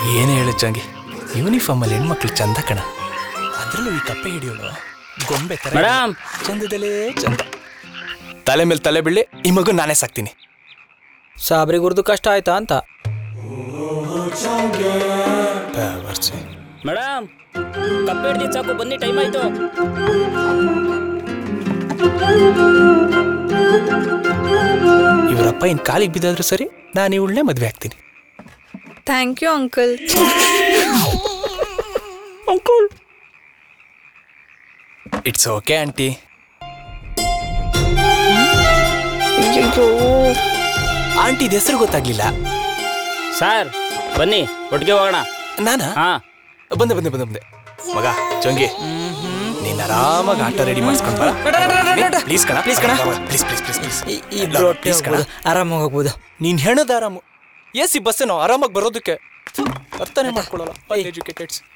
ಏನು ಹೇಳು ಚಂಗಿ, ಯೂನಿಫಾರ್ಮಲ್ಲಿ ಹೆಣ್ಮಕ್ಳು ಚಂದ ಕಣ. ಅದರಲ್ಲೂ ಈ ಕಪ್ಪೆ ಹಿಡಿಯೋಳು ಗೊಂಬೆ ತರ ಮೇಡಮ್, ಚಂದದಲ್ಲೇ ಚಂದ. ತಲೆ ಮೇಲೆ ತಲೆ ಬೀಳಿ ಈ ಮಗು ನಾನೇ ಸಾಕ್ತೀನಿ. ಸಾಬ್ರಿಗುರ್ದು ಕಷ್ಟ ಆಯ್ತಾ ಅಂತ. ಮೇಡಮ್ ಕಪ್ಪೆ ಹಿಡ್ದಿ ಸಾಕು, ಬನ್ನಿ, ಟೈಮ್ ಆಯ್ತು. ಇವರಪ್ಪ ಇನ್ ಕಾಲಿಗೆ ಬಿದ್ದಾದ್ರೂ ಸರಿ, ನಾನು ಇವಳನ್ನೇ ಮದ್ವೆ ಆಗ್ತೀನಿ. Thank you uncle. Uncle it's okay aunty. Aunty ಹೆಸರು ಗೊತ್ತಾಗ್ಲಿಲ್ಲ. ಸರ್ ಬನ್ನಿ, ಒಟ್ಟಿಗೆ ಹೋಗೋಣ. ನಾನಾ? ಹಾ, ಬಂದೆ ಬಂದೆ ಬಂದೆ ಬಂದೆ. ಮಗ ಚೊಂಗಿ, ನೀನ್ ಆರಾಮಾಗಿ ಆಟ ರೆಡಿ ಮಾಡಿಸ್ಕೊಂಡ್ ಬಾ. ಪ್ಲೀಸ್ ಕಣ, ಪ್ಲೀಸ್ ಕಣ, please please please please. Please ಕಣ, ಆರಾಮಾಗಿ ಹೋಗ್ಬೋದು. ನೀನ್ ಹೆಣದ ಆರಾಮು. ಎಸಿ ಬಸ್ಸೇನೋ ಆರಾಮಾಗಿ ಬರೋದಕ್ಕೆ ಅರ್ಥನೇ ಮಾಡ್ಕೊಳ್ಳಲ್ಲ ಎಜುಕೇಟೆಡ್ಸ್.